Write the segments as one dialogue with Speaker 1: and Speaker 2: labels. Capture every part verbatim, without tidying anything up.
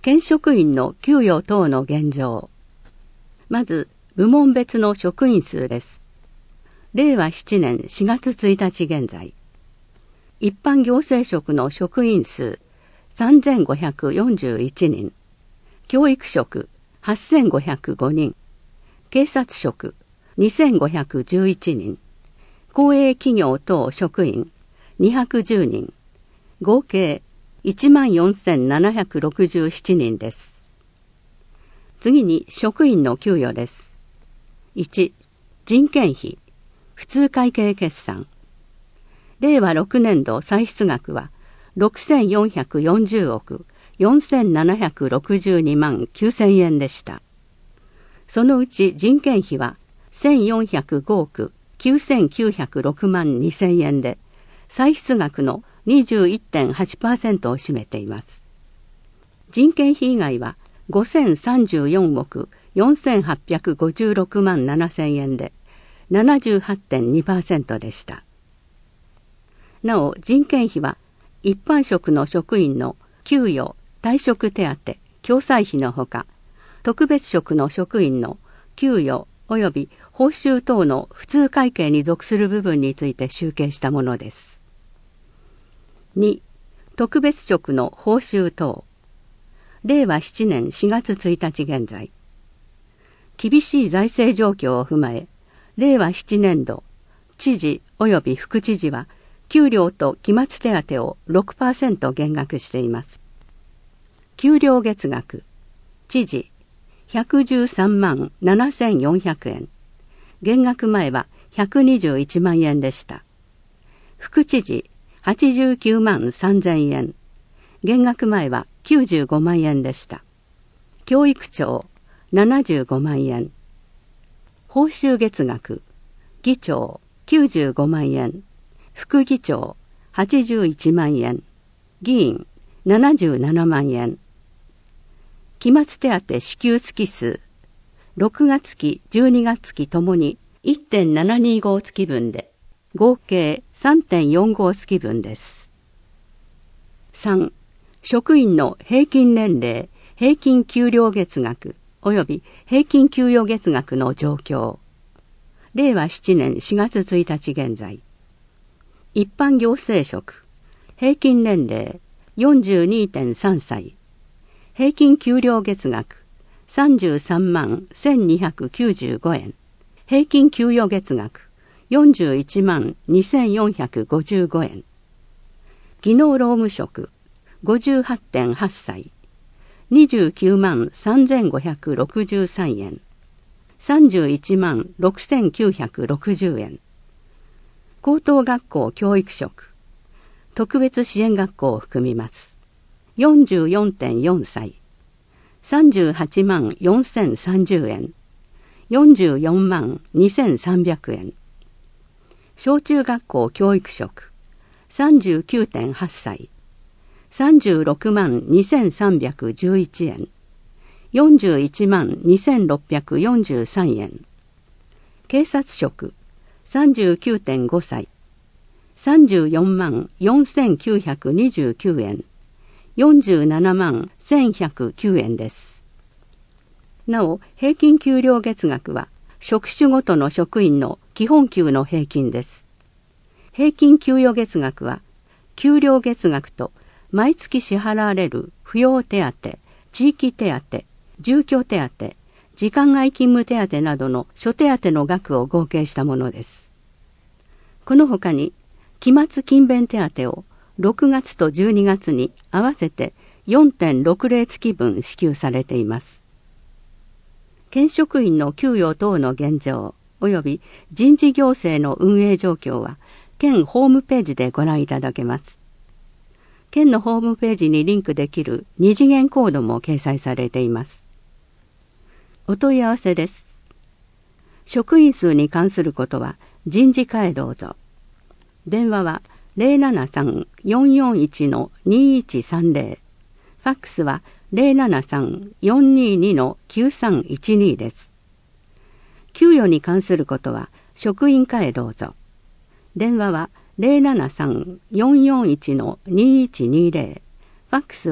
Speaker 1: 県職員の給与等の現状。まず、部門別の職員数です。れいわなねんしがつついたち現在。一般行政職の職員数さんぜんごひゃくよんじゅういちにん。教育職はっせんごひゃくごにん。警察職にせんごひゃくじゅういちにん。公営企業等職員にひゃくじゅうにん。合計いちまんよんせんななひゃくろくじゅうななにんです。次に職員の給与です。いち. 人件費普通会計決算。れいわろくねんど歳出額はろくせんよんひゃくよんじゅうおくよんせんななひゃくろくじゅうにまんきゅうせんえんでした。そのうち人件費はせんよんひゃくごおくきゅうせんきゅうひゃくろくまんにせんえんで、歳出額の にじゅういってんはちパーセント を占めています。人件費以外はごせんさんじゅうよんおくよんせんはっぴゃくごじゅうろくまんななせんえんで ななじゅうはちてんにパーセント でした。なお人件費は一般職の職員の給与、退職手当、共済費のほか、特別職の職員の給与及び報酬等の普通会計に属する部分について集計したものです。に. 特別職の報酬等。れいわななねんしがつついたち現在。厳しい財政状況を踏まえ、れいわななねんど、知事及び副知事は、給料と期末手当を ろくパーセント 減額しています。給料月額、知事ひゃくじゅうさんまんななせんよんひゃくえん、減額前はひゃくにじゅういちまんえんでした。副知事はちじゅうきゅうまんさんぜんえん、減額前はきゅうじゅうごまんえんでした。教育長ななじゅうごまんえん、報酬月額、議長きゅうじゅうごまんえん、副議長はちじゅういちまんえん、議員ななじゅうななまんえん。期末手当支給月数、ろくがつ期、じゅうにがつ期ともに いってんななにご 月分で、合計 さんてんよんご 月分です。さん. 職員の平均年齢、平均給料月額及び平均給与月額の状況。れいわななねんしがつついたち現在。一般行政職、平均年齢 よんじゅうにてんさんさい、平均給料月額さんじゅうさんまんせんにひゃくきゅうじゅうごえん、平均給与月額よんじゅういちまんにせんよんひゃくごじゅうごえん。技能労務職 ごじゅうはちてんはっさい、にじゅうきゅうまんさんぜんごひゃくろくじゅうさんえん、さんじゅういちまんろくせんきゅうひゃくろくじゅうえん。高等学校教育職、特別支援学校を含みます。よんじゅうよんてんよんさい、さんじゅうはちまんよんせんさんじゅうえん、よんじゅうよんまんにせんさんびゃくえん。小中学校教育職、さんじゅうきゅうてんはっさい、さんじゅうろくまんにせんさんびゃくじゅういちえん、よんじゅういちまんにせんろっぴゃくよんじゅうさんえん。警察職、さんじゅうきゅうてんごさい、さんじゅうよんまんよんせんきゅうひゃくにじゅうきゅうえん、よんじゅうななまんせんひゃくきゅうえんです。なお、平均給料月額は、職種ごとの職員の基本給の平均です。平均給与月額は、給料月額と毎月支払われる扶養手当、地域手当、住居手当、時間外勤務手当などの諸手当の額を合計したものです。このほかに、期末勤勉手当をろくがつとじゅうにがつに合わせて よんてんろくぜろ 月分支給されています。県職員の給与等の現状及び人事行政の運営状況は県ホームページでご覧いただけます。県のホームページにリンクできる二次元コードも掲載されています。お問い合わせです。職員数に関することは人事課へどうぞ。電話は ゼロななさん よんよんいち にいちさんぜろ、ファックスは ゼロななさん よんにに きゅうさんいちに です。給与に関することは職員課へどうぞ。電話は ゼロななさん よんよんいち にいちにぜろ、ファックスは ゼロ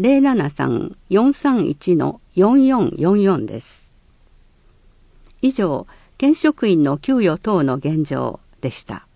Speaker 1: ゼロななさん よんさんいち よんよんよんよん です。以上、県職員の給与等の現状でした。